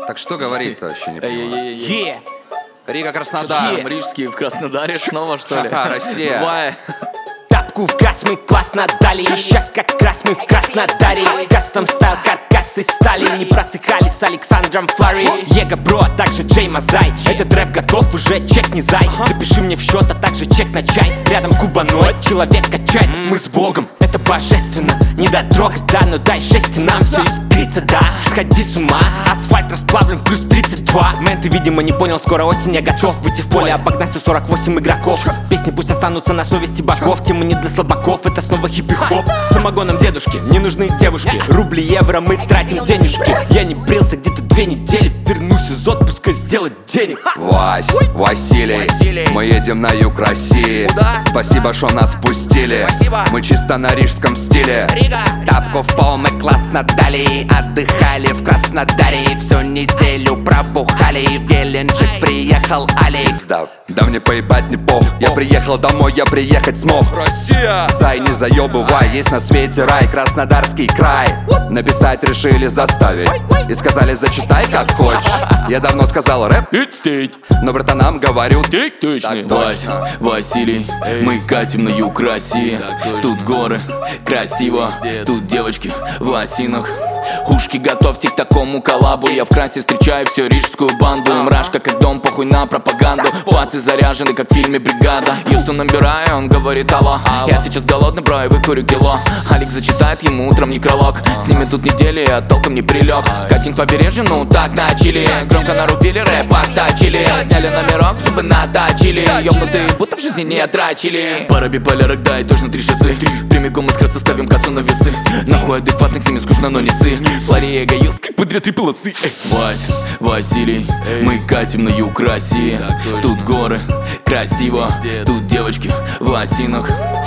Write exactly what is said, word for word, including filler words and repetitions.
Так что говорит вообще не понимаю. Ей-ей-ей. Рига, Краснодар. Е. Рижский в Краснодаре снова, что ли? Ха-ха, Россия. Давай. Тапку в газ мы классно дали. Сейчас как раз мы в Краснодаре. Кастом стайл, каркасы стали. Не просыхали с Александром Флари. Его бро, а также Джей Мазай. Этот рэп готов, уже чек не зай. Запиши мне в счет, а также чек на чай. Рядом кубаноид, человек качает. Мы с Богом, это божественно. Не до дрог, да, но дай шесть нам. Все искрится, да, сходи с ума. Асфальт расплавлен, плюс тридцать два. Мэн, ты, видимо, не понял, скоро осень, я готов выйти в поле, обогнать все сорок восемь игроков. Песни пусть останутся на совести богов. Тема не для слабаков, это снова хиппи-хоп. С самогоном дедушки, не нужны девушки. Рубли, евро, мы тратим денежки. Я не брился где-то две недели. Вернусь из отпуска сделать денег. Вась, Василий, Василий. мы едем на юг России. Куда? Спасибо, что нас впустили. Спасибо. Мы чисто на рижском стиле. Рига. Тапку в пол мы классно дали. Отдыхали в Краснодаре. Всю неделю пробухали. В Геленджик приехал Али. Да, да мне поебать не пох. Я приехал домой, я приехать смог. Россия. Зай, не заебывай, есть на свете рай, Краснодарский край. Написать решили заставить и сказали, зачитай как хочешь. Я давно сказал рэп, It's state. но братанам говорю Ты точно. Так Вась, точно. Василий, мы катим на юг России. Тут горы, красиво. Тут девочки в лосинах. Ушки, готовьте к такому коллабу. Я в красе встречаю всю рижскую банду. Мрашка как дом, похуй на пропаганду. Пацы заряжены, как в фильме «Бригада». Юсту набираю, он говорит алло. Я сейчас голодный, бро, и выкурю кило. Алекс зачитает ему утром некролог. С ними тут недели, а толком не прилег. Катим к побережью, ну так начали. Громко нарубили, рэп оттачили. Сняли номерок, зубы наточили. Ёбнутые, будто в жизни не отрачили. Пара биполярок, да, и точно три шоссе. Прямиком из красоты ставим кассу на весы. Нахуй адекватных, с ними скучно, но не сы. Флория, эгоюз, как подряд три полосы. Вась, Василий, мы катим на юг России. Тут горы, красиво. Тут девочки в лосинах.